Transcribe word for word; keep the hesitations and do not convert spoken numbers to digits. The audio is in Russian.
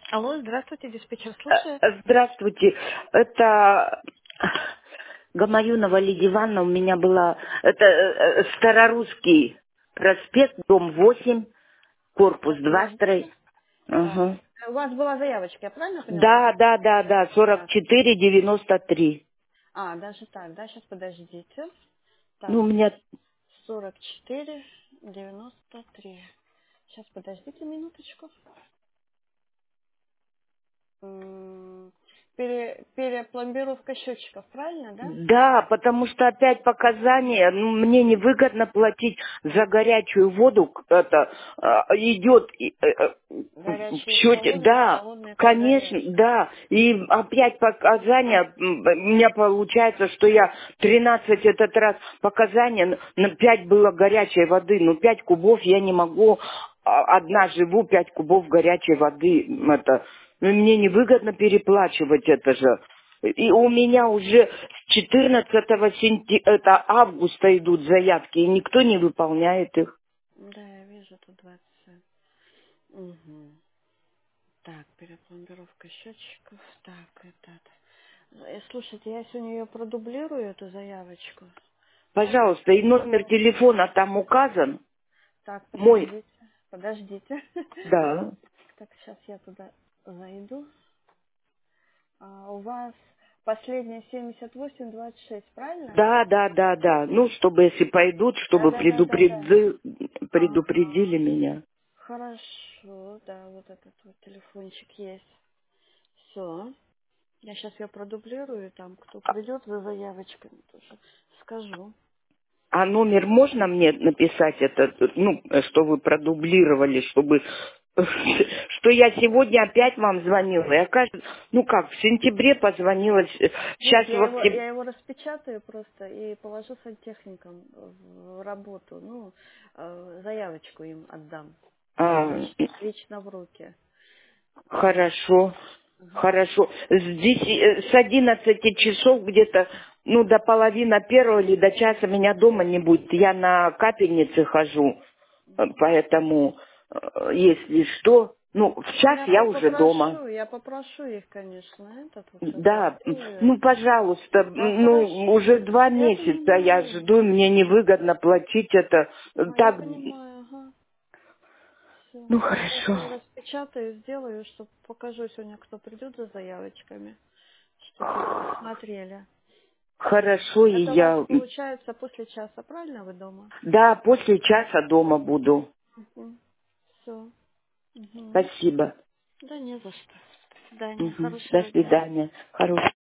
Алло, здравствуйте, диспетчер Э, слушает. Здравствуйте. Это Гамаюнова Лидия Ивановна. У меня была... Это э, э, Старорусский проспект, дом восемь, корпус Так, два, подождите. строй. Так, Ага. у вас была заявочка, я правильно поняла? Да, да, да, да, сорок Так, четыре девяносто три. а, даже так, да, сейчас подождите. Ну, Так, у меня... сорок четыре девяносто три. Сейчас подождите минуточку. М, Пере, перепломбировка счетчиков, правильно, да? Да, потому что опять показания, ну, мне невыгодно платить за горячую воду, к- это а, идет и, э, э, в Горячие счете, холодные, да, холодные по конечно, горячим. да, и опять показания, м, у меня получается, что я тринадцать этот раз показания, н- на пять было горячей воды, но пять кубов я не могу, а, одна живу, пять кубов горячей воды, м, это, ну, мне невыгодно переплачивать это же. И у меня уже с четырнадцатого сентя- это августа идут заявки, и никто не выполняет их. Да, я вижу, тут двадцать. Угу. Так, перепломбировка счетчиков. Так, этот. Э, Слушайте, я сегодня ее продублирую, эту заявочку. Пожалуйста, и номер телефона там указан. Так, Мой, подождите, подождите. да. Так, сейчас я туда зайду. А, у вас последняя семьдесят восемь двадцать шесть, правильно? Да, да, да, да. Ну, чтобы если пойдут, Да, чтобы да, да, да, да. предупреди- Ага. предупредили меня. Хорошо, да, вот этот вот телефончик есть. Все. Я сейчас ее продублирую, там кто придет за заявочками, тоже скажу. А номер можно мне написать это, ну, что вы продублировали, чтобы что я сегодня опять вам звонила. Я, кажется, ну как, в сентябре позвонила, Нет, сейчас в я его, октябре. я его распечатаю просто и положу сантехникам в работу. Ну, э, заявочку им отдам. А, Лич- лично в руки. хорошо, Мгм. хорошо. С, деся- э, с одиннадцати часов где-то, ну, до половины первого или до часа меня дома не будет. Я на капельнице хожу, э, поэтому, э, если что, ну, в Ну, час я я по- уже дома. попрошу, я попрошу их, конечно, этот вот сейчас я Да, сделаю. ну, пожалуйста, Да, ну, уже хорошо. два Я месяца я понимаю. жду, мне невыгодно платить это. Ну, я Так, понимаю, ага. Все. ну, Я сейчас хорошо. ее распечатаю, сделаю, чтобы покажу сегодня, кто придет за заявочками, чтобы их посмотрели. Хорошо, и Это у вас я, получается после часа, правильно вы дома? да, после часа дома буду. Все. Угу. Спасибо. Да не за что. До свидания. Мгм. До Хорошего дня. свидания. Хорошего.